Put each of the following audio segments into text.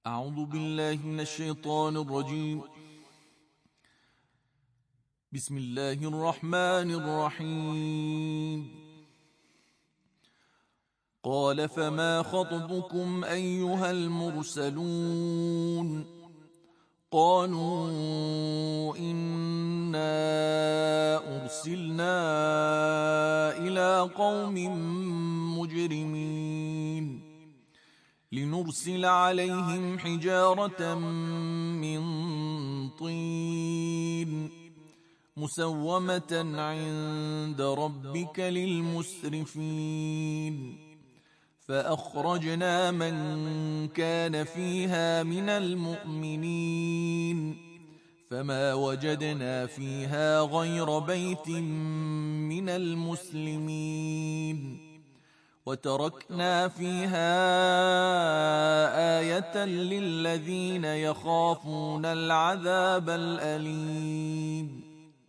أعوذ بالله من الشيطان الرجيم. بسم الله الرحمن الرحيم. قال فما خطبكم أيها المرسلون؟ قالوا إنا أرسلنا إلى قوم مجرمين لنرسل عليهم حجارة من طين مسومة عند ربك للمسرفين فأخرجنا من كان فيها من المؤمنين فما وجدنا فيها غير بيت من المسلمين وتركنا فيها آية للذين يخافون العذاب الأليم.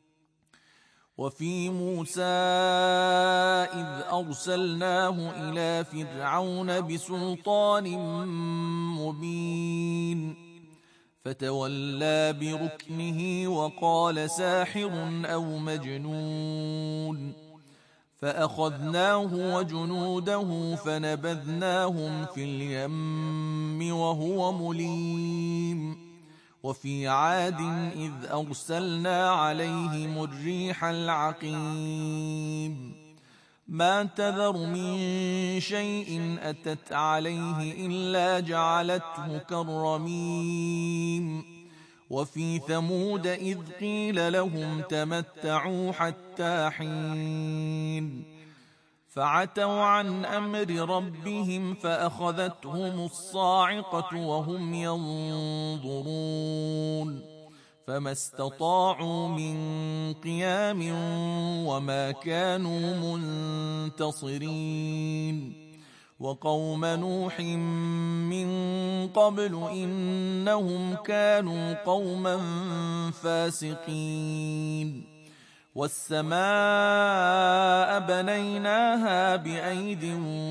وفي موسى إذ أرسلناه إلى فرعون بسلطان مبين فتولى بركنه وقال ساحر أو مجنون فأخذناه وجنوده فنبذناهم في اليم وهو مليم. وفي عاد إذ أرسلنا عليهم الريح العقيم ما تذر من شيء أتت عليه إلا جعلته كالرميم. وفي ثمود إذ قيل لهم تمتعوا حتى حين فعتوا عن أمر ربهم فأخذتهم الصاعقة وهم ينظرون فما استطاعوا من قيام وما كانوا منتصرين. وقوم نوح من قبل إنهم كانوا قوما فاسقين. والسماء بنيناها بأيد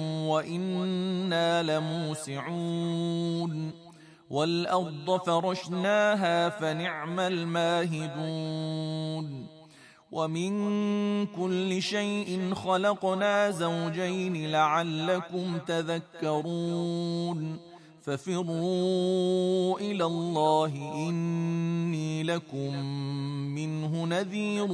وإنا لموسعون والأرض فرشناها فنعم الماهدون. ومن كل شيء خلقنا زوجين لعلكم تذكرون ففروا إلى الله إني لكم منه نذير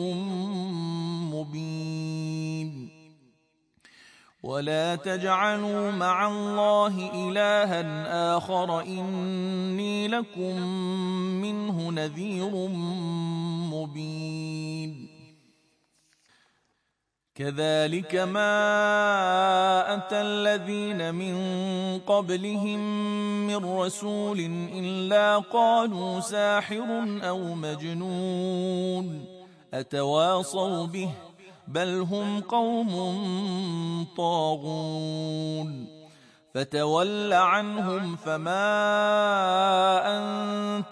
مبين. ولا تجعلوا مع الله إلها آخر إني لكم منه نذير مبين. كذلك ما أتى الذين من قبلهم من رسول إلا قالوا ساحر أو مجنون أتواصوا به بل هم قوم طاغون. فتول عنهم فما أنت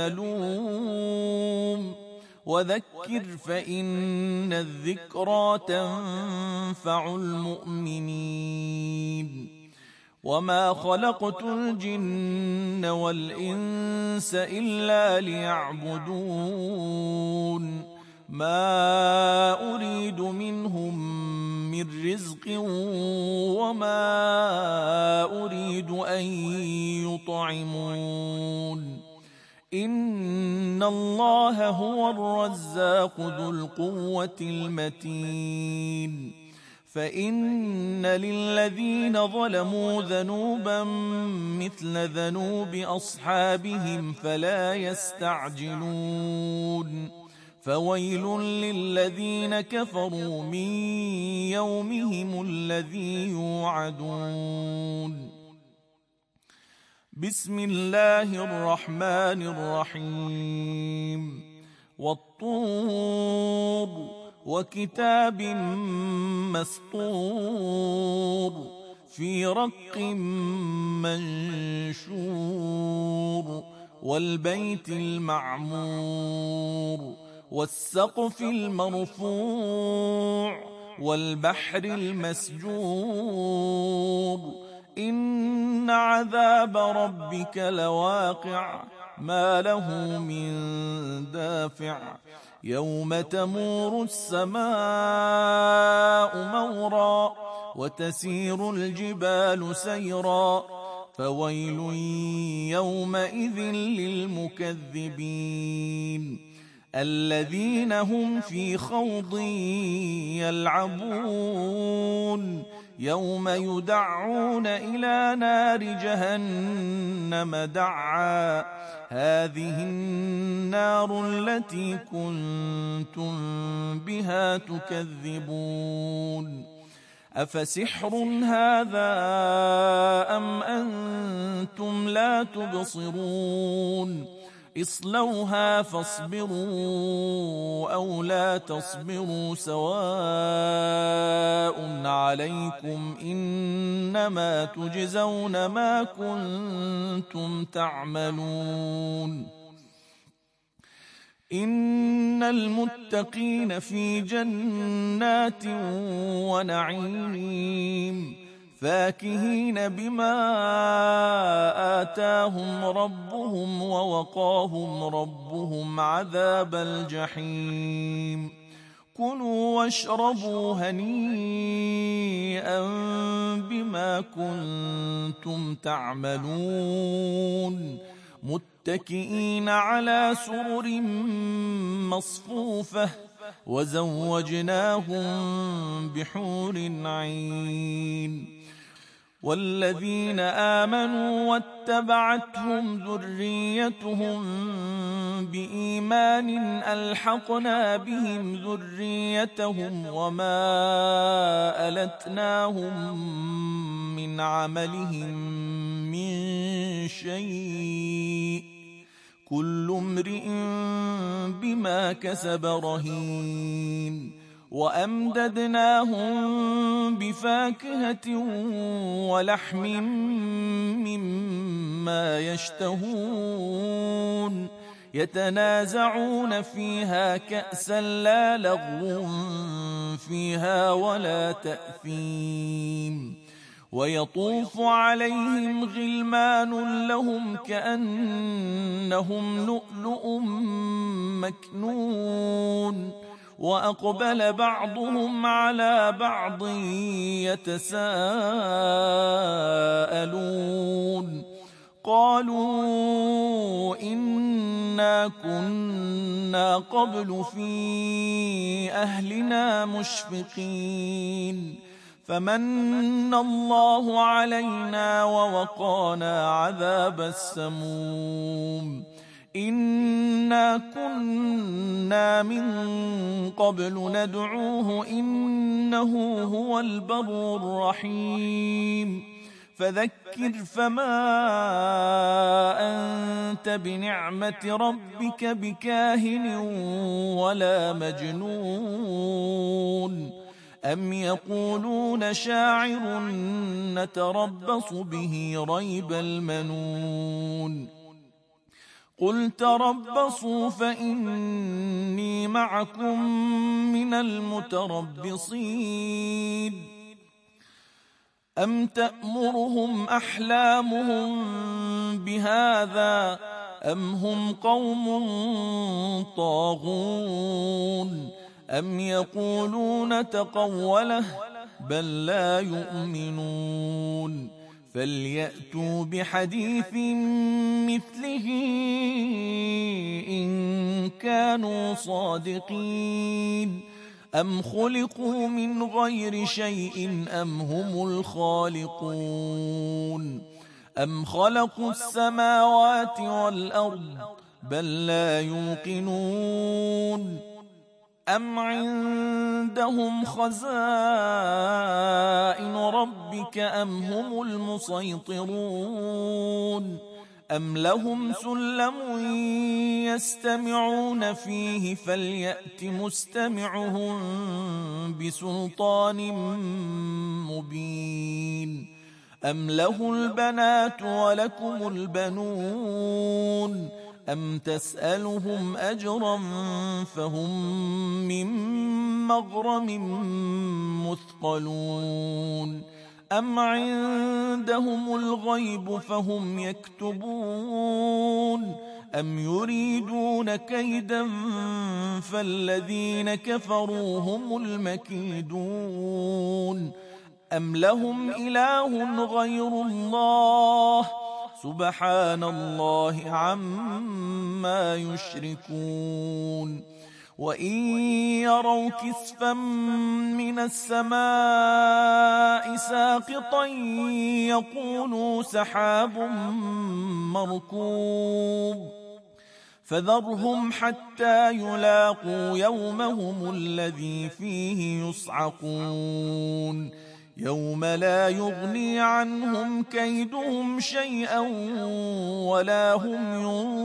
بملوم وذكر فإن الذكرى تنفع المؤمنين. وما خلقت الجن والإنس إلا ليعبدون ما أريد منهم من رزق وما أريد أن يطعمون إن الله هو الرزاق ذو القوة المتين. فإن للذين ظلموا ذنوبا مثل ذنوب أصحابهم فلا يستعجلون فويل للذين كفروا من يومهم الذي يوعدون. بسم الله الرحمن الرحيم. والطور وكتاب مسطور في رق منشور والبيت المعمور والسقف المرفوع والبحر المسجور إن عذاب ربك لواقع ما له من دافع يوم تمور السماء مورا وتسير الجبال سيرا فويل يومئذ للمكذبين الذين هم في خوض يلعبون يوم يدعون إلى نار جهنم دعا هذه النار التي كنتم بها تكذبون أفسحر هذا أم أنتم لا تبصرون اصلوها فاصبروا أو لا تصبروا سواء عليكم إنما تجزون ما كنتم تعملون إن المتقين في جنات ونعيم فاكهين بما آتاهم ربهم ووقاهم ربهم عذاب الجحيم كلوا واشربوا هنيئا بما كنتم تعملون متكئين على سرر مصفوفة وزوجناهم بحور عين والذين آمنوا واتبعتهم ذريتهم بإيمان ألحقنا بهم ذريتهم وما ألتناهم من عملهم من شيء كل امرئ بما كسب رهين وأمددناهم بفاكهة ولحم مما يشتهون يتنازعون فيها كأسا لا لغو فيها ولا تأثيم ويطوف عليهم غلمان لهم كأنهم لؤلؤ مكنون وأقبل بعضهم على بعض يتساءلون قالوا إنا كنا قبل في أهلنا مشفقين فمن الله علينا ووقانا عذاب السموم إنا كنا من قبل ندعوه إنه هو البر الرحيم فذكر فما أنت بنعمة ربك بكاهن ولا مجنون أم يقولون شاعر نتربص به ريب المنون قل تربصوا فإني معكم من المتربصين أم تأمرهم أحلامهم بهذا أم هم قوم طاغون أم يقولون تقوله بل لا يؤمنون فليأتوا بحديث مثله إن كانوا صادقين أم خلقوا من غير شيء أم هم الخالقون أم خلقوا السماوات والأرض بل لا يوقنون أم عندهم خزائن ربك أم هم المسيطرون أم لهم سلم يستمعون فيه فليأت مستمعهم بسلطان مبين أم له البنات ولكم البنون أم تسألهم أجرا فهم من مغرم مثقلون أم عندهم الغيب فهم يكتبون أم يريدون كيدا فالذين كفروا هم المكيدون أم لهم إله غير الله سبحان الله عما يشركون وإن يروا كسفا من السماء ساقطا يقولوا سحاب مركوب فذرهم حتى يلاقوا يومهم الذي فيه يصعقون يوم لا يغني عنهم كيدهم شيئا ولا هم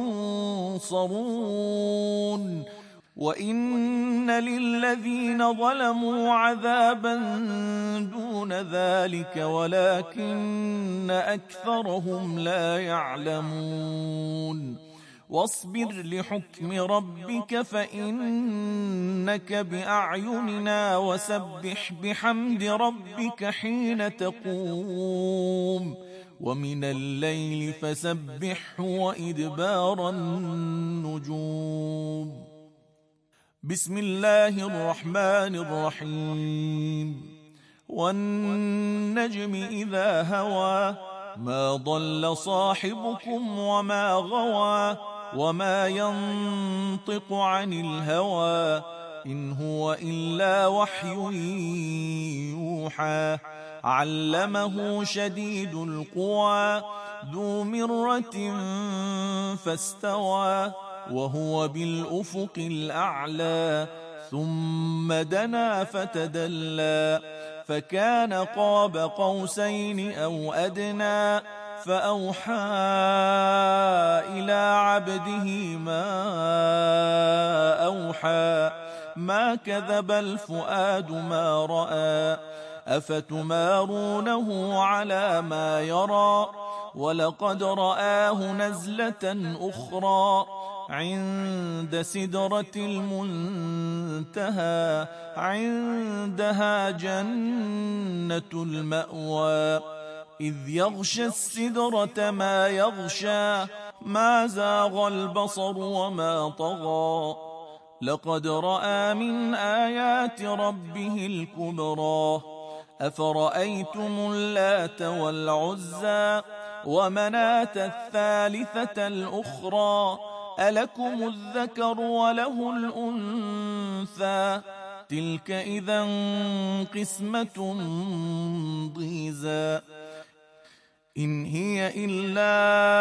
ينصرون وإن للذين ظلموا عذابا دون ذلك ولكن أكثرهم لا يعلمون واصبر لحكم ربك فإنك بأعيننا وسبح بحمد ربك حين تقوم ومن الليل فسبحه وإدبار النجوم بسم الله الرحمن الرحيم والنجم إذا هوى ما ضل صاحبكم وما غوى وما ينطق عن الهوى إن هو إلا وحي يوحى علمه شديد القوى ذو مرة فاستوى وهو بالأفق الأعلى ثم دنا فتدلى فكان قاب قوسين أو أدنى فأوحى إلى عبده ما أوحى ما كذب الفؤاد ما رأى أفتمارونه على ما يرى ولقد رآه نزلة أخرى عند سدرة المنتهى عندها جنة المأوى إذ يغشى السدرة ما يغشى ما زاغ البصر وما طغى لقد رأى من آيات ربه الكبرى أفرأيتم اللات والعزى ومناة الثالثة الأخرى ألكم الذكر وله الأنثى تلك إذا قسمة ضيزى إن هي إلا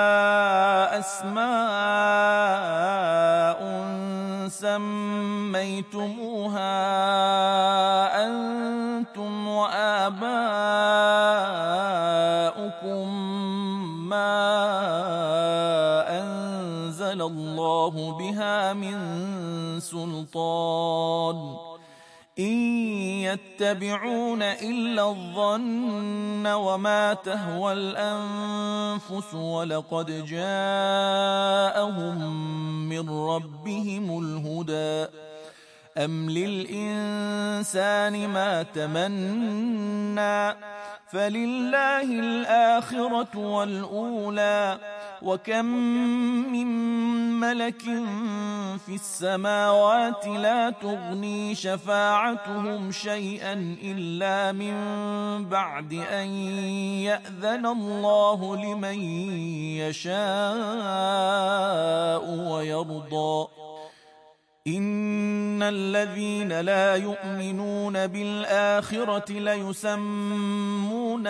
أسماء سميتموها أنتم وآباؤكم ما أنزل الله بها من سلطان إن يتبعون إلا الظن وما تهوى الأنفس ولقد جاءهم من ربهم الهدى أم للإنسان ما تمنى فلله الآخرة والأولى وكم من ملك في السماوات لا تغني شفاعتهم شيئا إلا من بعد أن يأذن الله لمن يشاء ويرضى إن الذين لا يؤمنون بالآخرة ليسمون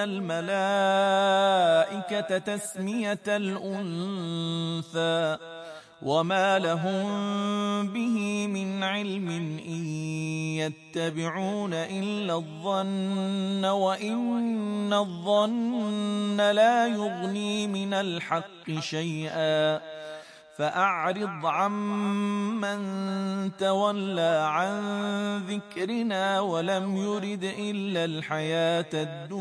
الملائكة تسمية الأنثى وما لهم به من علم إن يتبعون إلا الظن وإن الظن لا يغني من الحق شيئا فأعرض عمن تولى عن ذكرنا ولم يرد إلا الحياة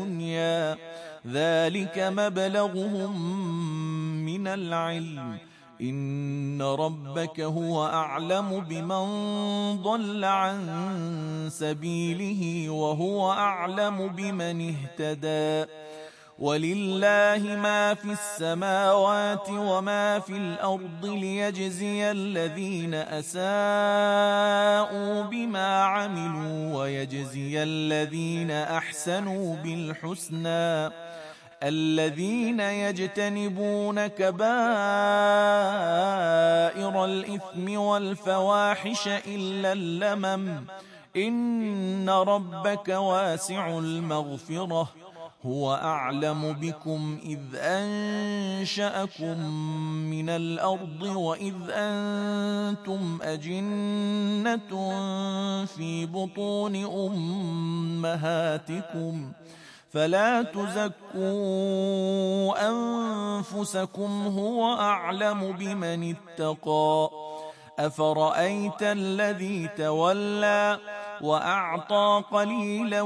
الدنيا ذلك مبلغهم من العلم إن ربك هو أعلم بمن ضل عن سبيله وهو أعلم بمن اهتدى ولله ما في السماوات وما في الأرض ليجزي الذين أساءوا بما عملوا ويجزي الذين أحسنوا بالحسنى الذين يجتنبون كبائر الإثم والفواحش إلا اللمم إن ربك واسع المغفرة هو أعلم بكم إذ أنشأكم من الأرض وإذ أنتم أجنة في بطون أمهاتكم فلا تزكوا أنفسكم هو أعلم بمن اتقى أفرأيت الذي تولى وأعطى قليلا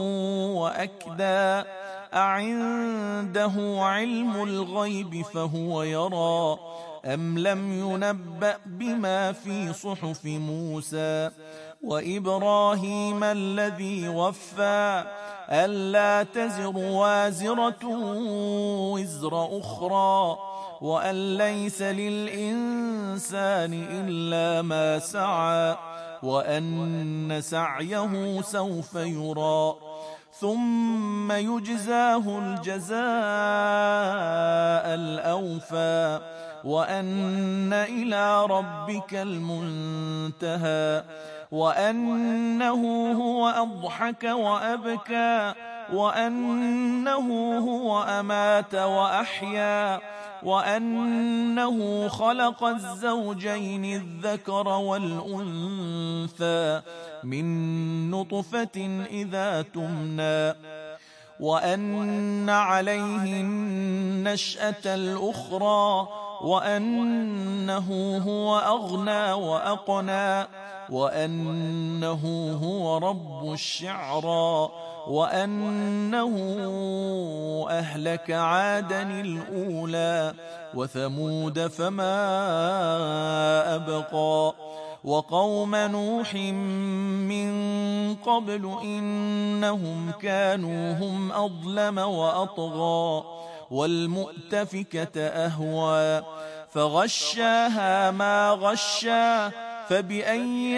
وأكدى أعنده علم الغيب فهو يرى أم لم ينبأ بما في صحف موسى وإبراهيم الذي وفى ألا تزر وازرة وزر أخرى وأن ليس للإنسان إلا ما سعى وأن سعيه سوف يرى ثم يجزاه الجزاء الأوفى وأن إلى ربك المنتهى وأنه هو أضحك وأبكى وأنه هو أمات وأحيا وأنه خلق الزوجين الذكر والأنثى من نطفة إذا تمنى وأن عليه النشأة الأخرى وأنه هو أغنى وأقنى وأنه هو رب الشعرى وأنه أهلك عادا الأولى وثمود فما أبقى وقوم نوح من قبل إنهم كانوا هم أظلم وأطغى والمؤتفكة أهوى فغشاها ما غشا فبأي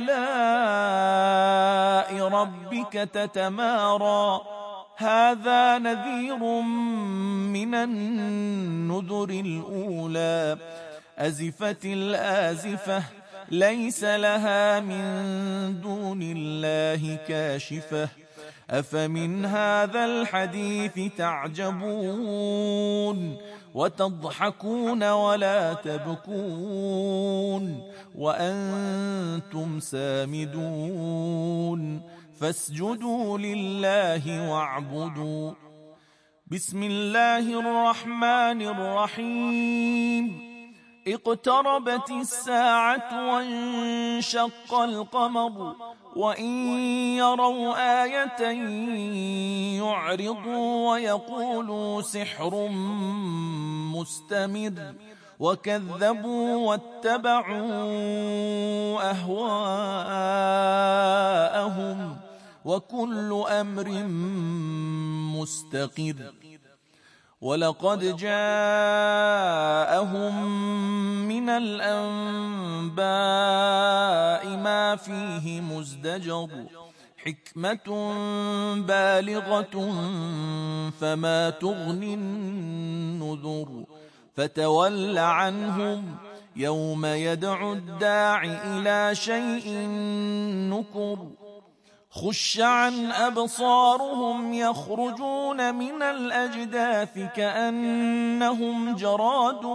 آلاء ربك تتمارى هذا نذير من النذر الأولى أزفت الآزفة ليس لها من دون الله كاشفة أفمن هذا الحديث تعجبون وتضحكون ولا تبكون وأنتم سامدون فاسجدوا لله واعبدوا بسم الله الرحمن الرحيم اقتربت الساعة وانشق القمر وإن يروا آية يعرضوا ويقولوا سحر مستمر وكذبوا واتبعوا أهواءهم وكل أمر مستقر ولقد جاءهم من الأنباء ما فيه مزدجر حكمة بالغة فما تغني النذر فتول عنهم يوم يدعو الداع إلى شيء نكر خش عن أبصارهم يخرجون من الأجداث كأنهم جراد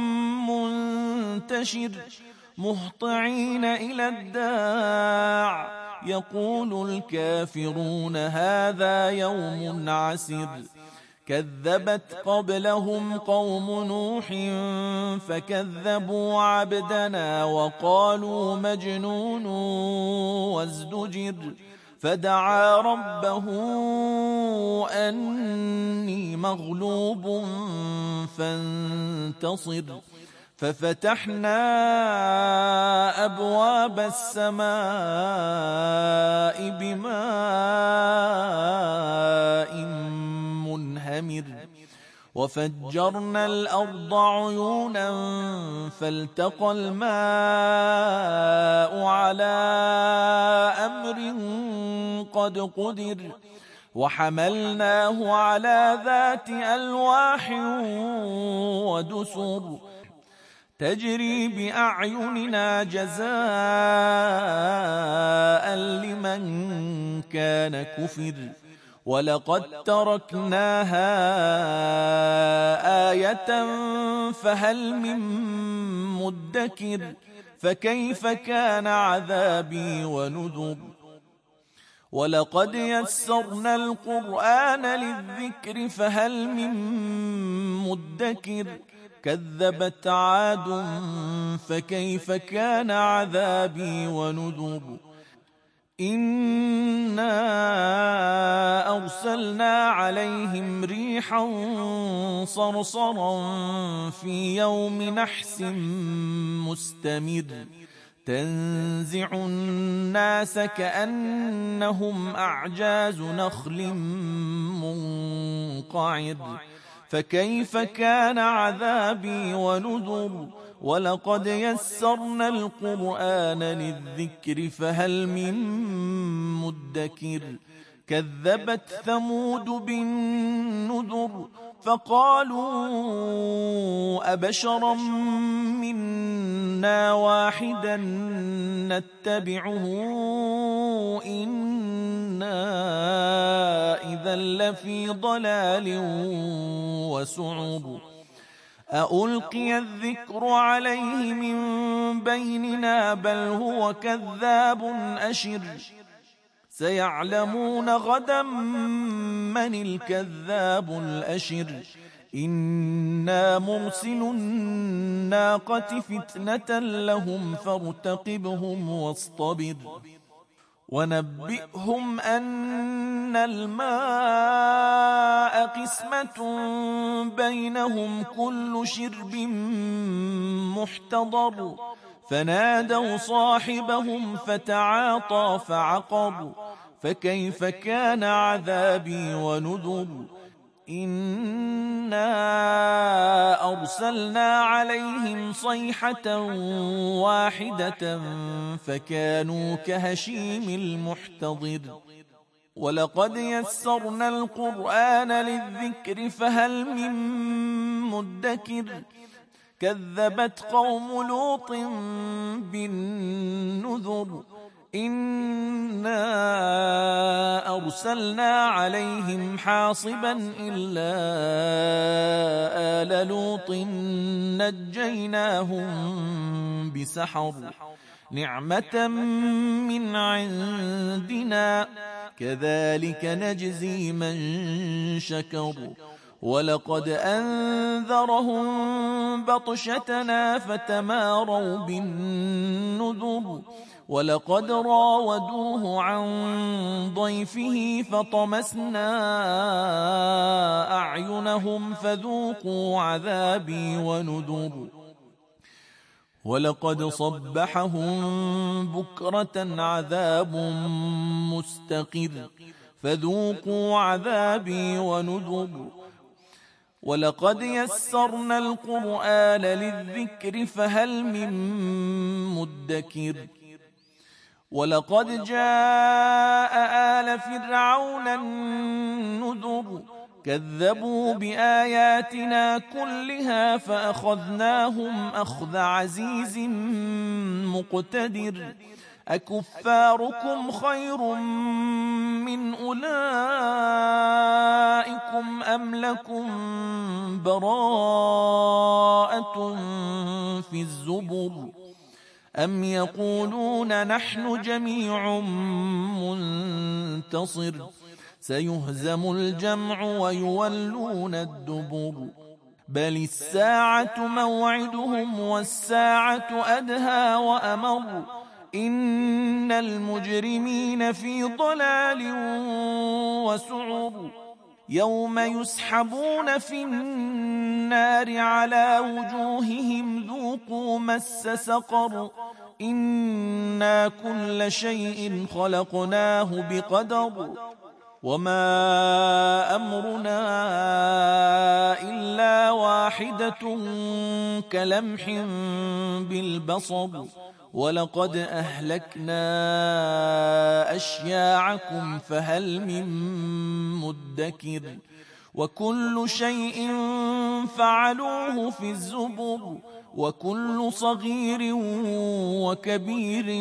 منتشر مهطعين إلى الداع يقول الكافرون هذا يوم عسر كذبت قبلهم قوم نوح فكذبوا عبدنا وقالوا مجنون وازدجر فدعا ربه أني مغلوب فانتصر ففتحنا أبواب السماء بماء منهمر وفجرنا الأرض عيونا فالتقى الماء على أمر قد قدر وحملناه على ذات ألواح ودسر تجري بأعيننا جزاء لمن كان كفر ولقد تركناها آية فهل من مدكر فكيف كان عذابي ونذر ولقد يسرنا القرآن للذكر فهل من مدكر كذبت عاد فكيف كان عذابي ونذر إنا أرسلنا عليهم ريحا صرصرا في يوم نحس مستمر تنزع الناس كأنهم أعجاز نخل منقعر فكيف كان عذابي ونذر ولقد يسرنا القرآن للذكر فهل من مدكر كذبت ثمود بالنذر فقالوا أبشرا منا واحدا نتبعه إنا إذا لفي ضلال وسعر أألقي الذكر عليه من بيننا بل هو كذاب أشر سيعلمون غدا من الكذاب الأشر إنا مرسل الناقة فتنة لهم فارتقبهم واصطبر ونبئهم أن الماء قسمة بينهم كل شرب محتضر فنادوا صاحبهم فتعاطى فعقر فكيف كان عذابي ونذر إنا أرسلنا عليهم صيحة واحدة فكانوا كهشيم المحتضر ولقد يسرنا القرآن للذكر فهل من مدكر كذبت قوم لوط بالنذر إنا أرسلنا عليهم حاصبا إلا آل لوط نجيناهم بسحر نعمة من عندنا كذلك نجزي من شكر ولقد أنذرهم بطشتنا فتماروا بالنذر ولقد راودوه عن ضيفه فطمسنا أعينهم فذوقوا عذابي ونذر ولقد صبحهم بكرة عذاب مستقر فذوقوا عذابي ونذر ولقد يسرنا القرآن للذكر فهل من مدكر ولقد جاء آل فرعون النذر كذبوا بآياتنا كلها فأخذناهم أخذ عزيز مقتدر أكفاركم خير من أولئكم أم لكم براءة في الزبر أم يقولون نحن جميع منتصر سيهزم الجمع ويولون الدبر بل الساعة موعدهم والساعة أدهى وأمر إن المجرمين في ضلال وسعر يوم يسحبون في النار على وجوههم ذوقوا ذوقوا مس سقر إنا كل شيء خلقناه بقدر وما أمرنا إلا واحدة كلمح بالبصر ولقد أهلكنا أشياعكم فهل من مدكر وكل شيء فعلوه في الزبر وكل صغير وكبير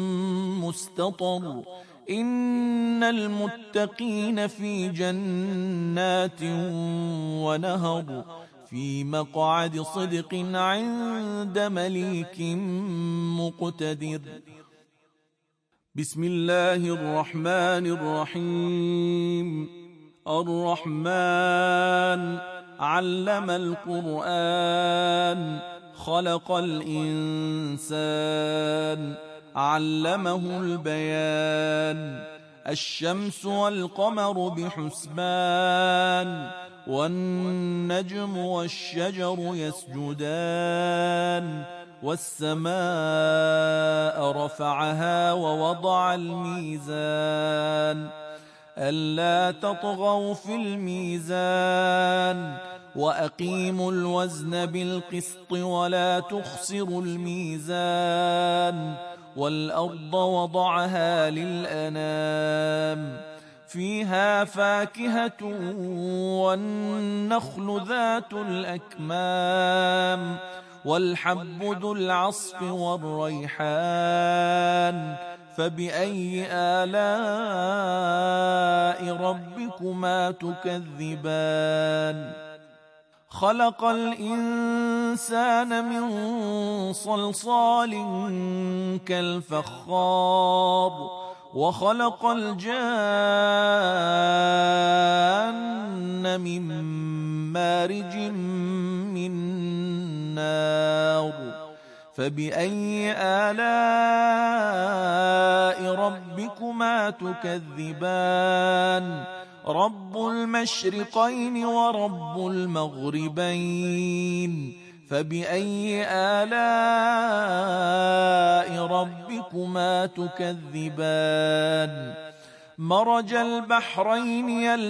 مستطر إن المتقين في جنات ونهر في مقعد صدق عند مليك مقتدر. بسم الله الرحمن الرحيم. الرحمن علم القرآن خلق الإنسان علمه البيان الشمس والقمر بحسبان والنجم والشجر يسجدان والسماء رفعها ووضع الميزان ألا تطغوا في الميزان وأقيموا الوزن بالقسط ولا تخسروا الميزان والأرض وضعها للأنام فيها فاكهة والنخل ذات الأكمام والحب ذو العصف والريحان فبأي آلاء ربكما تكذبان خلق الإنسان من صلصال كالفخار وخلق الجان من مارج من نار فبأي آلاء ربكما تكذبان رب المشرقين ورب المغربين فبأي آلاء ربكما تكذبان مرج البحرين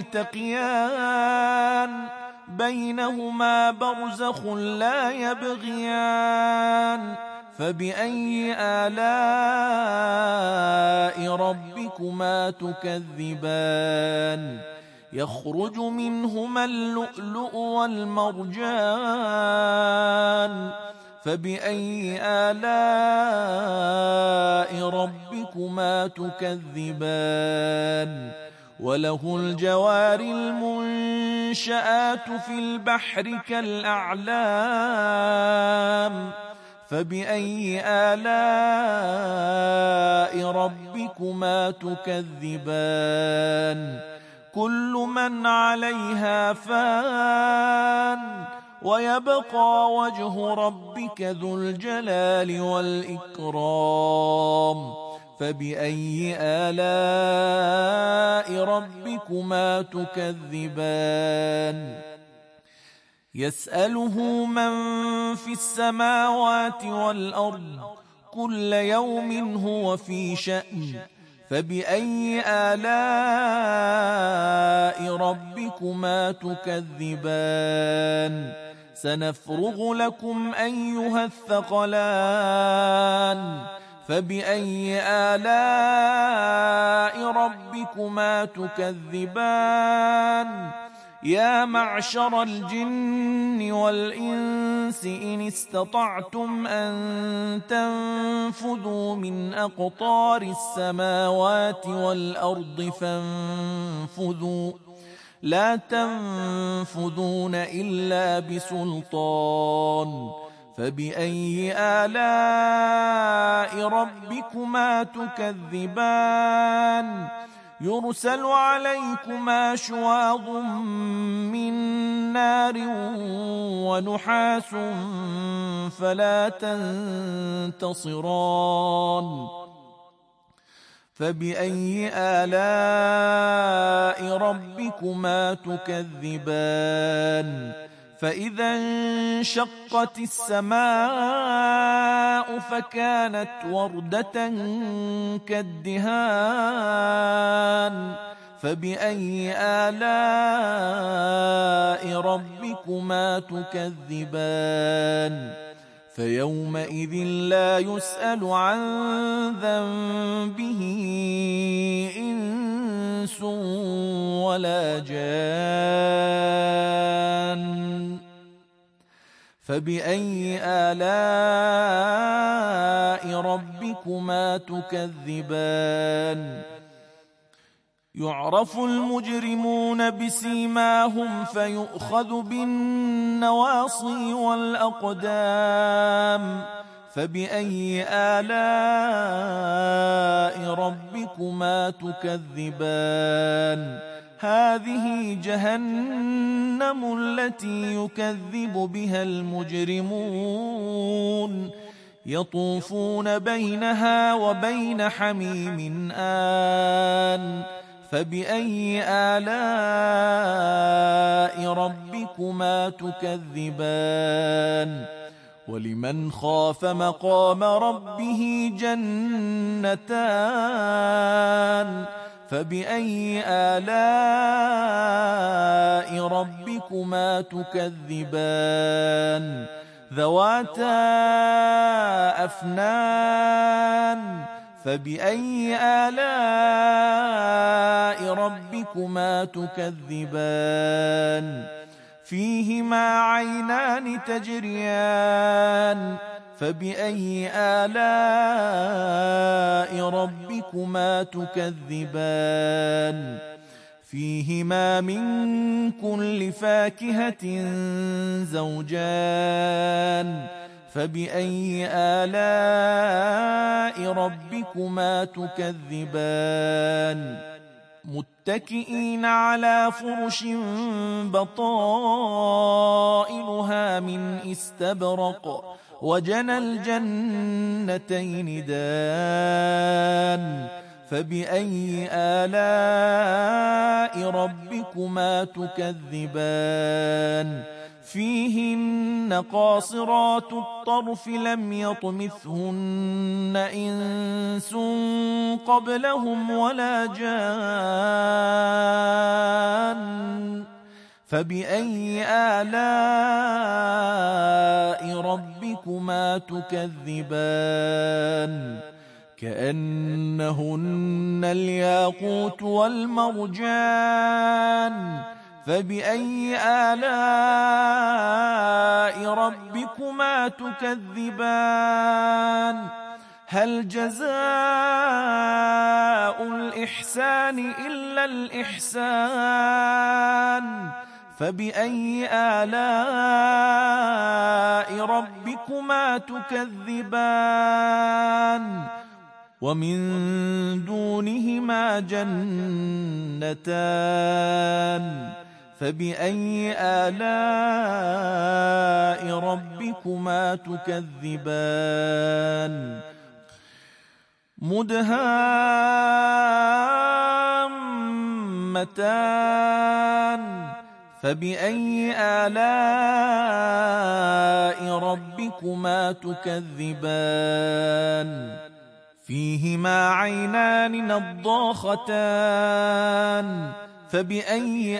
يلتقيان بينهما برزخ لا يبغيان فبأي آلاء ربكما تكذبان يخرج منهما اللؤلؤ والمرجان فبأي آلاء ربكما تكذبان وله الجوار المنشآت في البحر كالأعلام فبأي آلاء ربكما تكذبان كل من عليها فان ويبقى وجه ربك ذو الجلال والإكرام فبأي آلاء ربكما تكذبان يسأله من في السماوات والأرض كل يوم هو في شأن فبأي آلاء ربكما تكذبان سنفرغ لكم أيها الثقلان فبأي آلاء ربكما تكذبان يا معشر الجن والإنس إن استطعتم أن تنفذوا من أقطار السماوات والأرض فانفذوا لا تنفذون إلا بسلطان فبأي آلاء ربكما تكذبان يرسل عليكما شواظ من نار ونحاس فلا تنتصران فبأي آلاء ربكما تكذبان فإذا انشقت السماء فكانت وردة كالدهان فبأي آلاء ربكما تكذبان فيومئذ لا يسأل عن ذنبه إنس ولا جان فبأي آلاء ربكما تكذبان يعرف المجرمون بسيماهم فيؤخذ بالنواصي والأقدام فبأي آلاء ربكما تكذبان هذه جهنم التي يكذب بها المجرمون يطوفون بينها وبين حميم آن فبأي آلاء ربكما تكذبان ولمن خاف مقام ربه جنتان فبأي آلاء ربكما تكذبان ذواتا أفنان فبأي آلاء ربكما تكذبان فيهما عينان تجريان فبأي آلاء ربكما تكذبان فيهما من كل فاكهة زوجان فبأي آلاء ربكما تكذبان متكئين على فرش بطائلها من استبرق وجنى الجنتين دان فبأي آلاء ربكما تكذبان فيهن قاصرات الطرف لم يطمثهن إنس قبلهم ولا جان فبأي آلاء ربكما تكذبان كأنهن الياقوت والمرجان فبأي آلاء ربكما تكذبان هل جزاء الإحسان إلا الإحسان فبأي آلاء ربكما تكذبان ومن دونهما جنتان فبأي آلاء ربكما تكذبان مدهامتان فبأي آلاء ربكما تكذبان فيهما عينان نضاختان فبأي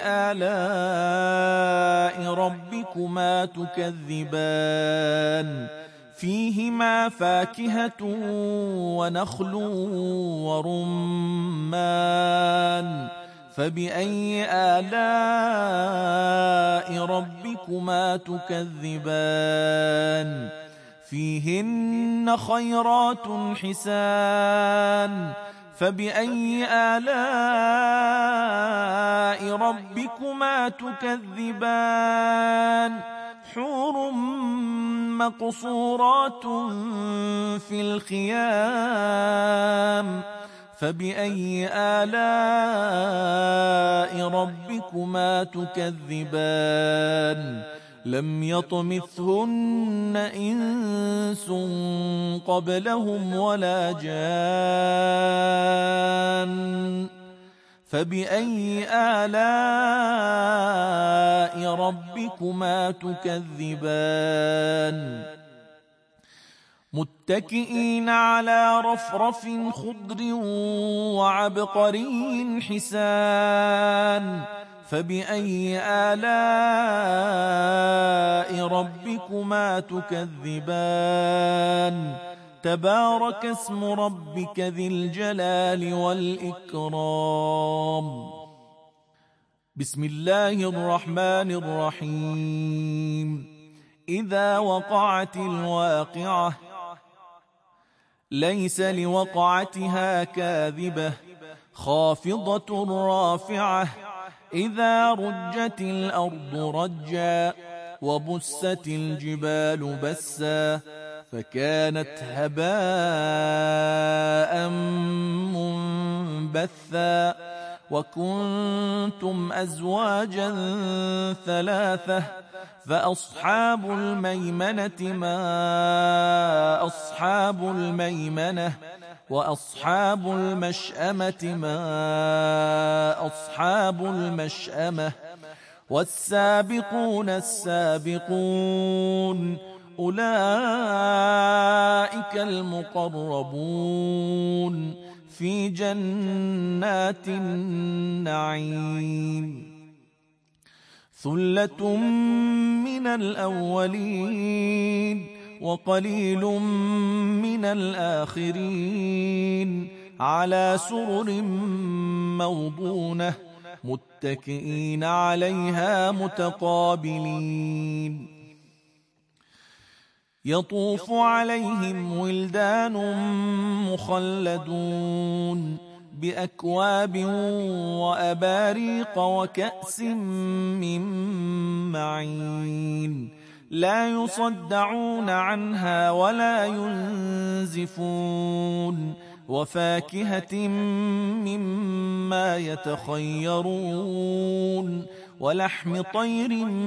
آلاء ربكما تكذبان فيهما فاكهة ونخل ورمان فبأي آلاء ربكما تكذبان فيهن خيرات حسان فبأي آلاء ربكما تكذبان حور مقصورات في الخيام فبأي آلاء ربكما تكذبان لم يطمثهن إنس قبلهم ولا جان فبأي آلاء ربكما تكذبان متكئين على رفرف خضر وعبقري حسان فبأي آلاء ربكما تكذبان تبارك اسم ربك ذي الجلال والإكرام بسم الله الرحمن الرحيم إذا وقعت الواقعة ليس لوقعتها كاذبة خافضة رافعة إذا رجت الأرض رجا وبست الجبال بسا فكانت هباء منبثا وكنتم أزواجا ثلاثة فأصحاب الميمنة ما أصحاب الميمنة وأصحاب المشأمة ما أصحاب المشأمة والسابقون السابقون أولئك المقربون في جنات النعيم ثلة من الأولين وقليل من الآخرين على سرر موضونة متكئين عليها متقابلين يطوف عليهم ولدان مخلدون بأكواب وأباريق وكأس من معين لا يصدعون عنها ولا ينزفون وفاكهة مما يتخيرون ولحم طير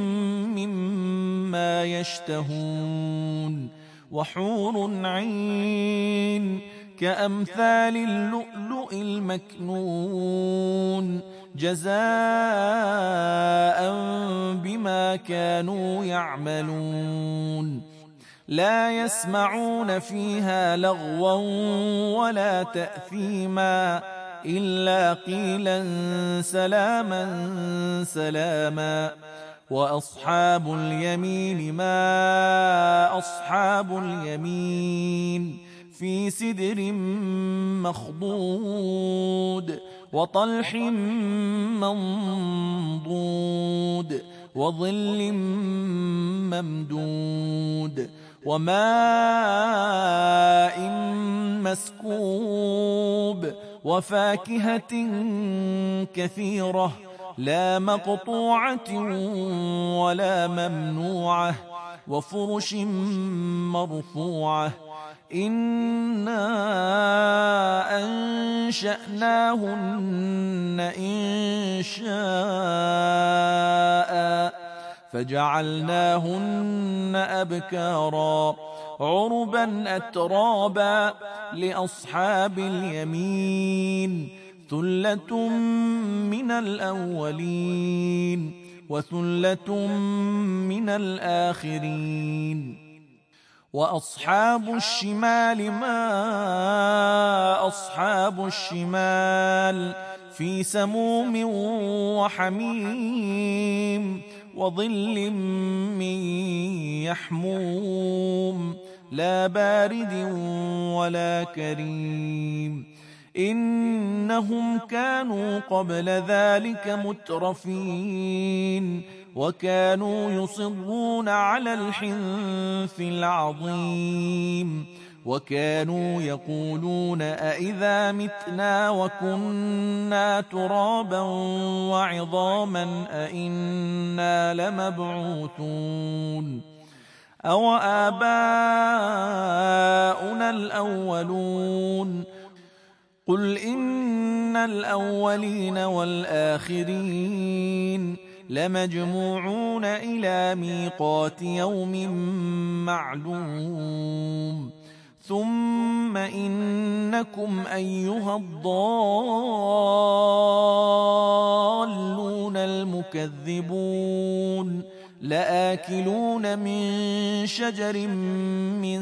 مما يشتهون وحور عين كأمثال اللؤلؤ المكنون جزاء بما كانوا يعملون لا يسمعون فيها لغوا ولا تأثيما إلا قيلا سلاما سلاما وأصحاب اليمين ما أصحاب اليمين في سدر مخضود وطلح منضود وظل ممدود وماء مسكوب وفاكهة كثيرة لا مقطوعة ولا ممنوعة وفرش مرفوعة إنا أنشأناهن إنشاء فجعلناهن أبكارا عربا أترابا لأصحاب اليمين ثلة من الأولين وثلة من الآخرين وأصحاب الشمال ما أصحاب الشمال في سموم وحميم وظل من يحموم لا بارد ولا كريم إنهم كانوا قبل ذلك مترفين وكانوا يصرون على الحنث العظيم وكانوا يقولون أئذا متنا وكنا ترابا وعظاما أئنا لمبعوثون أو آباؤنا الأولون قل إن الأولين والآخرين لمجموعون إلى ميقات يوم معلوم ثم إنكم أيها الضالون المكذبون لآكلون من شجر من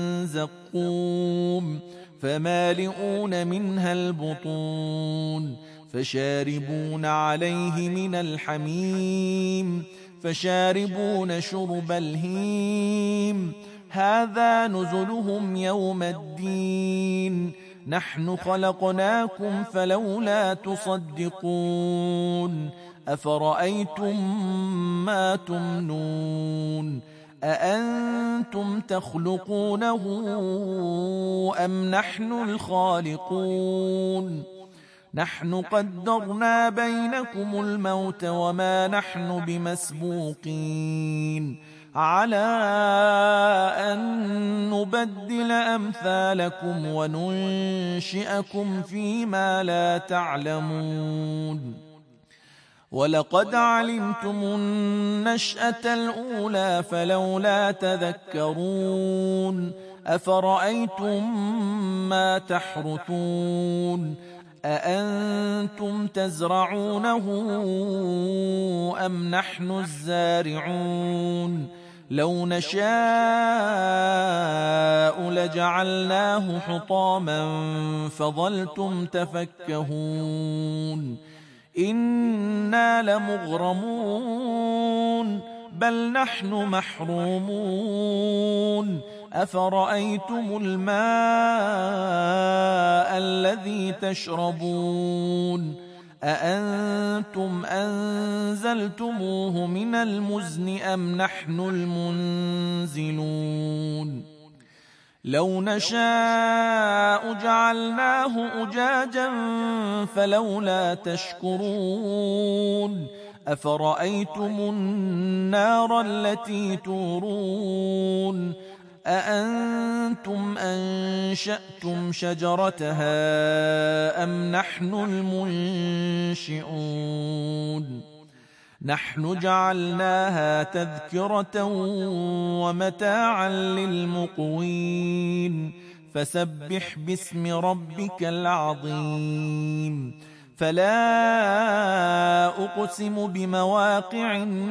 زقوم فمالئون منها البطون فشاربون عليه من الحميم فشاربون شرب الهيم هذا نزلهم يوم الدين نحن خلقناكم فلولا تصدقون أفرأيتم ما تمنون أأنتم تخلقونه أم نحن الخالقون نحن قدرنا بينكم الموت وما نحن بمسبوقين على أن نبدل أمثالكم وننشئكم فيما لا تعلمون ولقد علمتم النشأة الأولى فلولا تذكرون أفرأيتم ما تحرثون أأنتم تزرعونه أم نحن الزارعون لو نشاء لجعلناه حطاما فظلتم تفكهون إنا لمغرمون بل نحن محرومون أفرأيتم الماء الذي تشربون أأنتم أنزلتموه من المزن أم نحن المنزلون لو نشاء جعلناه أجاجا فلولا تشكرون أفرأيتم النار التي تورون أأنتم أنشأتم شجرتها أم نحن المنشئون نحن جعلناها تذكرة ومتاعا للمقوين فسبح باسم ربك العظيم فلا أقسم بمواقع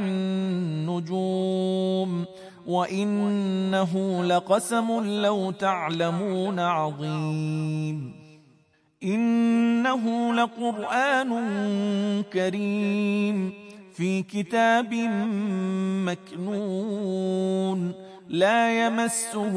النجوم وإنه لقسم لو تعلمون عظيم إنه لقرآن كريم في كتاب مكنون لا يمسه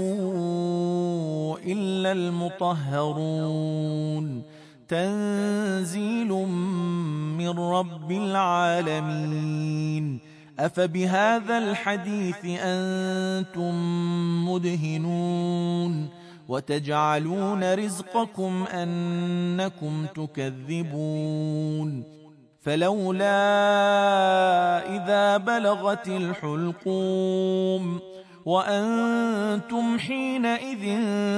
إلا المطهرون تنزيل من رب العالمين أفبهذا الحديث أنتم مدهنون وتجعلون رزقكم أنكم تكذبون فلولا إذا بلغت الحلقوم وأنتم حينئذ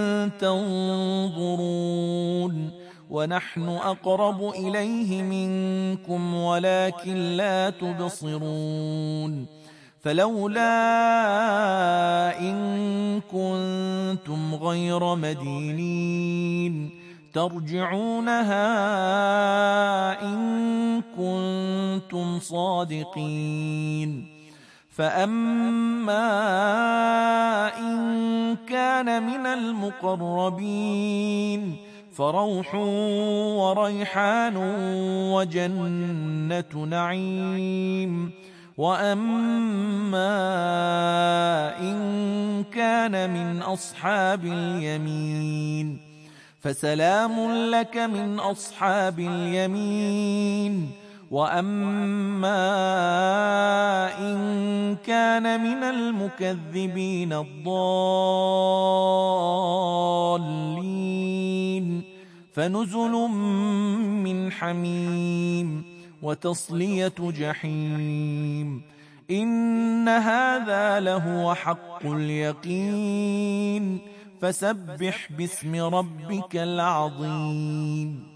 تنظرون ونحن أقرب إليه منكم ولكن لا تبصرون فلولا إن كنتم غير مدينين ترجعونها إن كنتم صادقين فأما إن كان من المقربين فروح وريحان وجنة نعيم وأما إن كان من أصحاب اليمين فسلام لك من أصحاب اليمين وأما إن كان من المكذبين الضالين فنزل من حميم وتصلية جحيم إن هذا لهو حق اليقين فسبح باسم ربك العظيم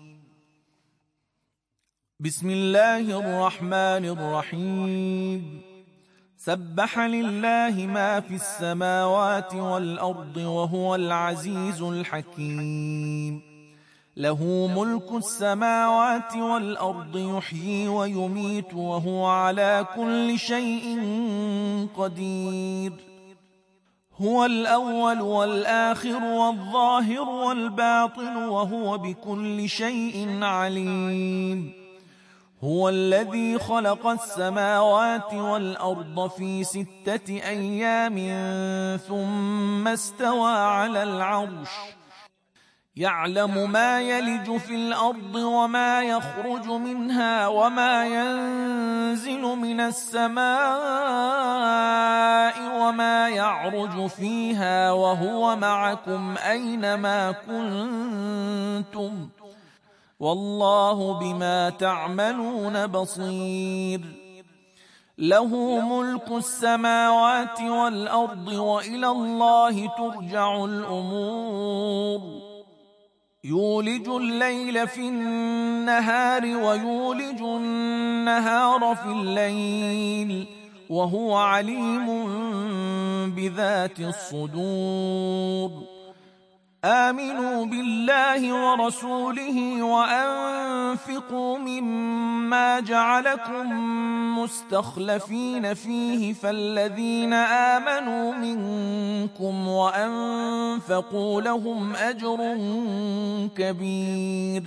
بسم الله الرحمن الرحيم سبح لله ما في السماوات والأرض وهو العزيز الحكيم. له ملك السماوات والأرض يحيي ويميت وهو على كل شيء قدير. هو الأول والآخر والظاهر والباطن وهو بكل شيء عليم. هو الذي خلق السماوات والأرض في 6 أيام ثم استوى على العرش. يعلم ما يلج في الأرض وما يخرج منها وما ينزل من السماء وما يعرج فيها وهو معكم أينما كنتم والله بما تعملون بصير. له ملك السماوات والأرض وإلى الله ترجع الأمور. يولج الليل في النهار ويولج النهار في الليل وهو عليم بذات الصدور. آمنوا بالله ورسوله وأنفقوا مما جعلكم مستخلفين فيه فالذين آمنوا منكم وأنفقوا لهم أجر كبير.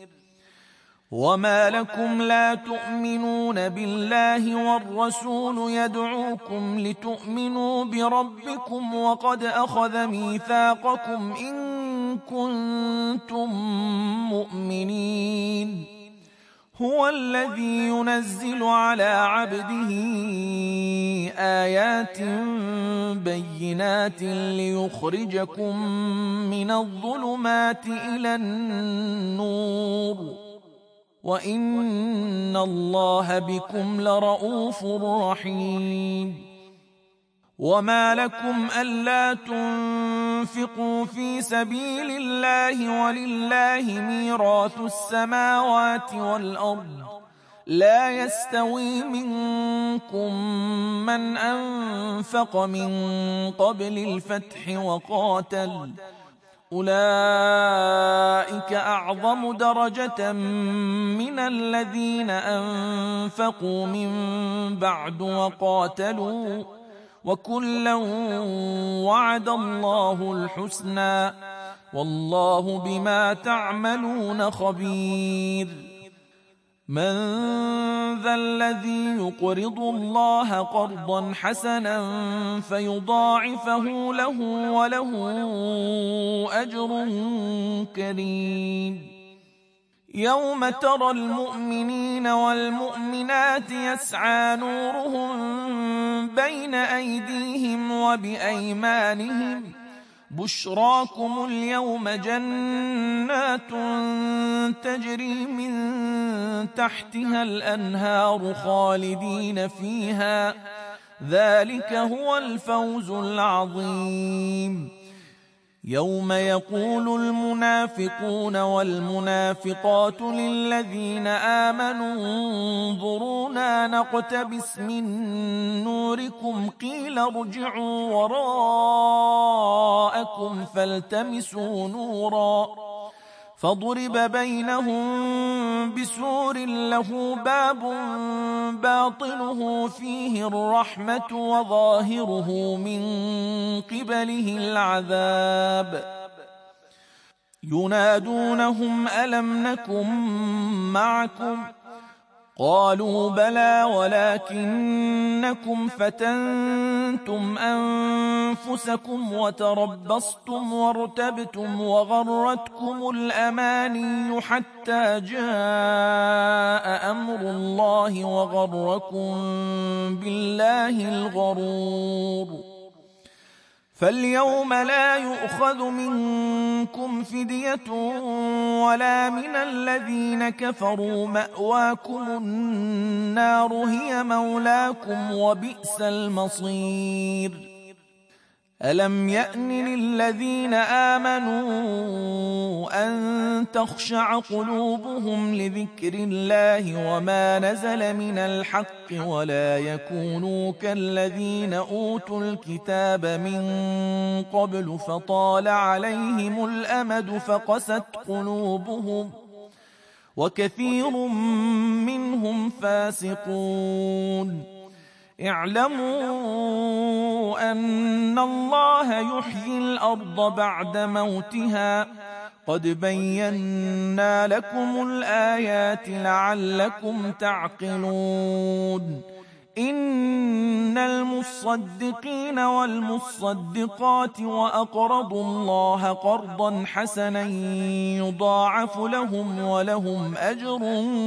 وما لكم لا تؤمنون بالله والرسول يدعوكم لتؤمنوا بربكم وقد أخذ ميثاقكم إن كنتم مؤمنين. هو الذي ينزل على عبده آيات بينات ليخرجكم من الظلمات إلى النور وإن الله بكم لرؤوف رحيم. وما لكم ألا تنفقوا في سبيل الله ولله ميراث السماوات والأرض لا يستوي منكم من أنفق من قبل الفتح وقاتل أولئك أعظم درجة من الذين أنفقوا من بعد وقاتلوا وكلا وعد الله الحسنى والله بما تعملون خبير. من ذا الذي يقرض الله قرضا حسنا فيضاعفه له وله أجر كريم. يوم ترى المؤمنين والمؤمنات يسعى نورهم بين أيديهم وبأيمانهم بشراكم اليوم جنات تجري من تحتها الأنهار خالدين فيها ذلك هو الفوز العظيم. يوم يقول المنافقون والمنافقات للذين آمنوا انظرونا نقتبس من نوركم قيل ارجعوا وراءكم فالتمسوا نورا فضرب بينهم بسور له باب باطنه فيه الرحمة وظاهره من قبله العذاب. ينادونهم ألم نكن معكم قالوا بلى ولكنكم فتنتم أنفسكم وتربصتم وارتبتم وغرتكم الأماني حتى جاء أمر الله وغركم بالله الغرور. فاليوم لا يؤخذ منكم فدية ولا من الذين كفروا مأواكم النار هي مولاكم وبئس المصير. ألم يأن للذين آمنوا أن تخشع قلوبهم لذكر الله وما نزل من الحق ولا يكونوا كالذين أوتوا الكتاب من قبل فطال عليهم الأمد فقست قلوبهم وكثير منهم فاسقون. اعلموا أن الله يحيي الأرض بعد موتها قد بينا لكم الآيات لعلكم تعقلون. إن المصدقين والمصدقات وأقرضوا الله قرضا حسنا يضاعف لهم ولهم أجر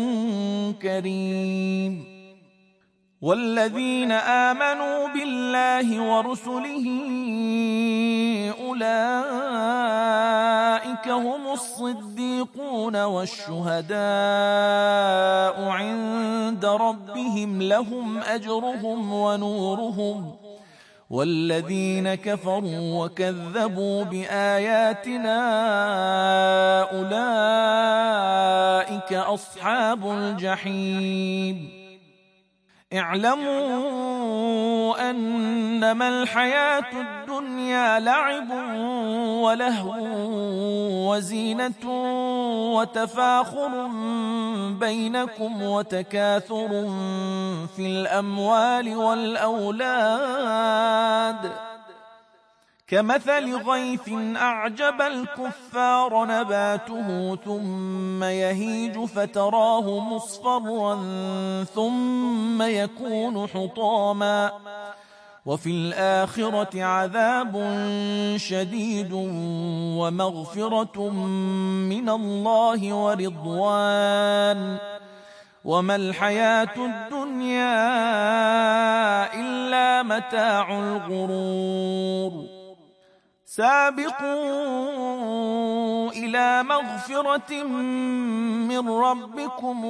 كريم. والذين آمنوا بالله ورسله أولئك هم الصديقون والشهداء عند ربهم لهم أجرهم ونورهم. والذين كفروا وكذبوا بآياتنا أولئك أصحاب الجحيم. اعلموا أنما الحياة الدنيا لعب ولهو وزينة وتفاخر بينكم وتكاثر في الأموال والأولاد كمثل غيث أعجب الكفار نباته ثم يهيج فتراه مصفرا ثم يكون حطاما وفي الآخرة عذاب شديد ومغفرة من الله ورضوان وما الحياة الدنيا إلا متاع الغرور. سابقوا إلى مغفرة من ربكم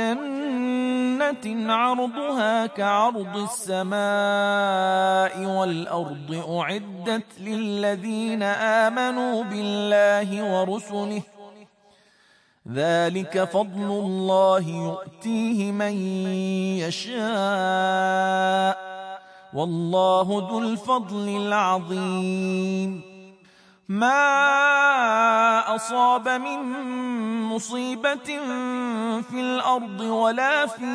وجنة عرضها كعرض السماء والأرض أعدت للذين آمنوا بالله ورسله ذلك فضل الله يؤتيه من يشاء والله ذو الفضل العظيم. ما أصاب من مصيبة في الأرض ولا في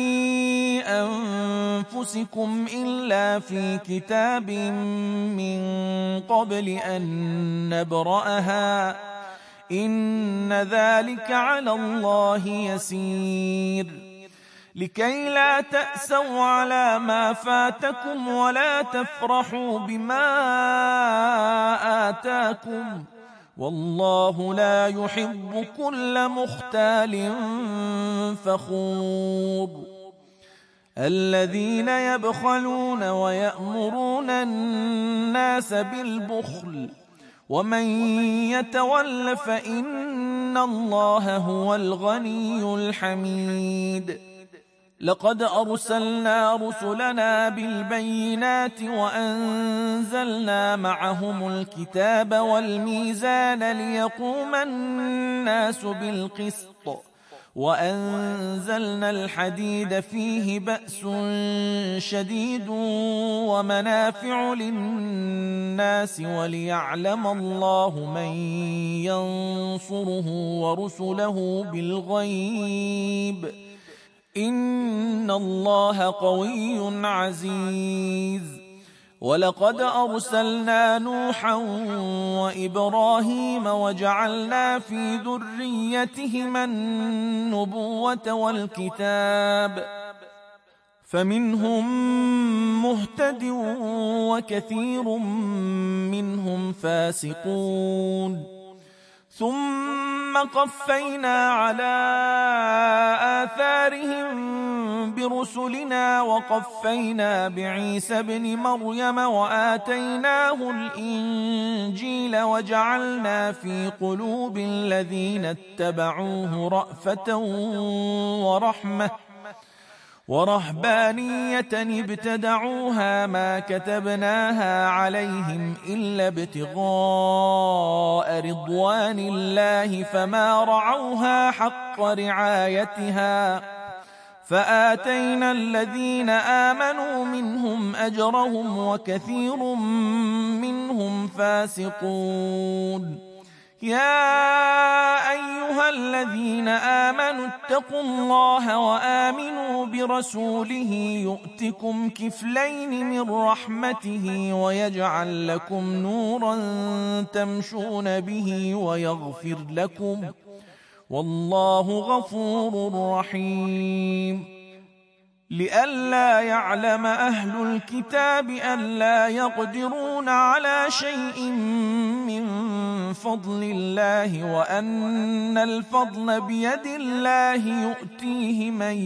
أنفسكم إلا في كتاب من قبل أن نبرأها إن ذلك على الله يسير. لكي لا تأسوا على ما فاتكم ولا تفرحوا بما آتاكم والله لا يحب كل مختال فخور. الذين يبخلون ويأمرون الناس بالبخل ومن يتول فإن الله هو الغني الحميد. لقد أرسلنا رسلنا بالبينات وأنزلنا معهم الكتاب والميزان ليقوم الناس بالقسط وأنزلنا الحديد فيه بأس شديد ومنافع للناس وليعلم الله من ينصره ورسله بالغيب إن الله قوي عزيز. ولقد أرسلنا نوحا وإبراهيم وجعلنا في ذريتهما النبوة والكتاب فمنهم مهتد وكثير منهم فاسقون. ثم قفينا على آثارهم برسلنا وقفينا بعيسى ابن مريم وآتيناه الإنجيل وجعلنا في قلوب الذين اتبعوه رأفة ورهبانية ابتدعوها ما كتبناها عليهم إلا ابتغاء رضوان الله فما رعوها حق رعايتها فآتينا الذين آمنوا منهم أجرهم وكثير منهم فاسقون. يا أيها الذين آمنوا اتقوا الله وآمنوا برسوله يؤتكم كفلين من رحمته ويجعل لكم نورا تمشون به ويغفر لكم والله غفور رحيم. لئلا يعلم أهل الكتاب ألا يقدرون على شيء من فضل الله وأن الفضل بيد الله يؤتيه من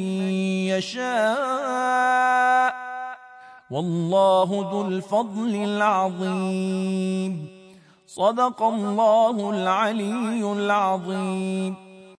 يشاء والله ذو الفضل العظيم. صدق الله العلي العظيم.